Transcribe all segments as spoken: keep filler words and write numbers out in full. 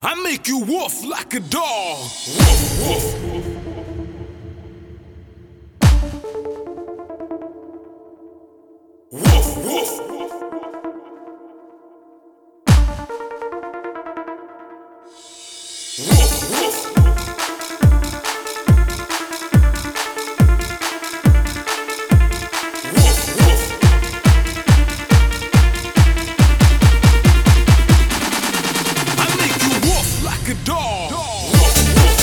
I make you woof like a dog. Woof, woof. Woof, woof. Woof, woof. Dog. Woof, woof.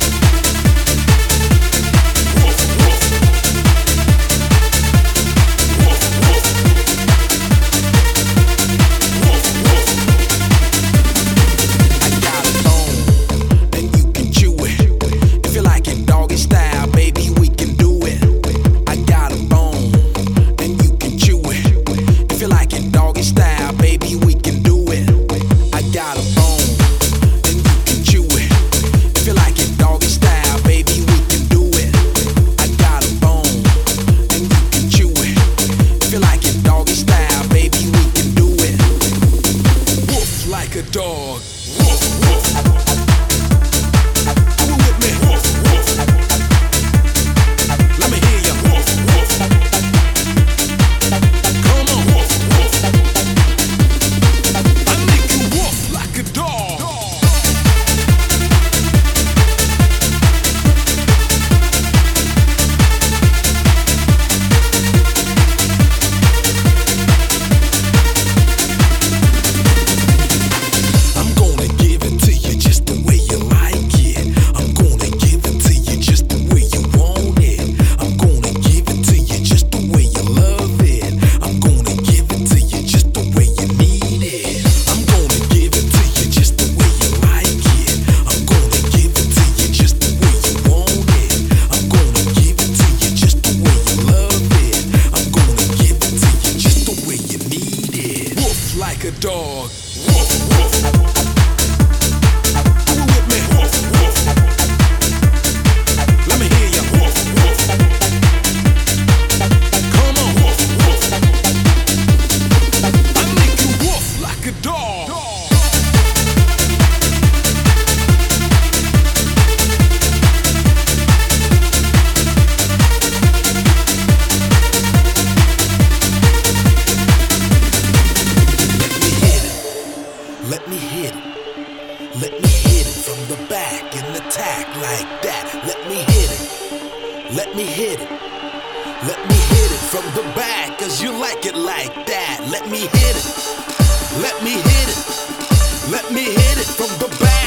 Woof, woof. Woof, woof. Woof, woof. I got a bone, and you can chew it. If you like it doggy style, baby, we can do it. I got a bone, and you can chew it. If you like it doggy style, baby, we can do it. I got a bone. If you like it doggy style, baby, we can do it. I got a bone, and you can chew it. If you like it doggy style, baby, we can do it. Woof like a dog. Woof, woof. Do it with me. Woof, woof. Let me hear you. Woof, woof. Come on. Woof, woof. I make you woof like a dog. Like a dog. Woof, woof. Do it with me. Woof, woof. Let me hear you. Woof, woof. Come on. Woof, woof. I make you woof like a dog. Let me hit it. Let me hit it from the back and attack like that. Let me hit it. Let me hit it. Let me hit it from the back, cause you like it like that. Let me hit it. Let me hit it. Let me hit it from the back.